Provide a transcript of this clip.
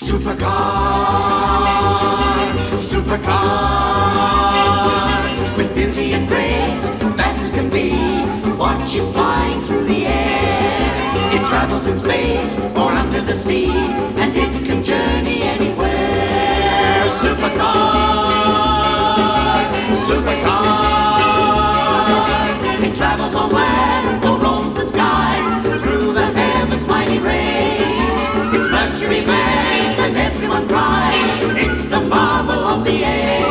Supercar, with beauty and grace, fast as can be, watch you flying through the air. It travels in space or under the sea, and it can journey anywhere. Supercar, it travels on land or roams the skies, through the heavens' mighty range. It's Mercury man and everyone cries, it's the marvel of the age.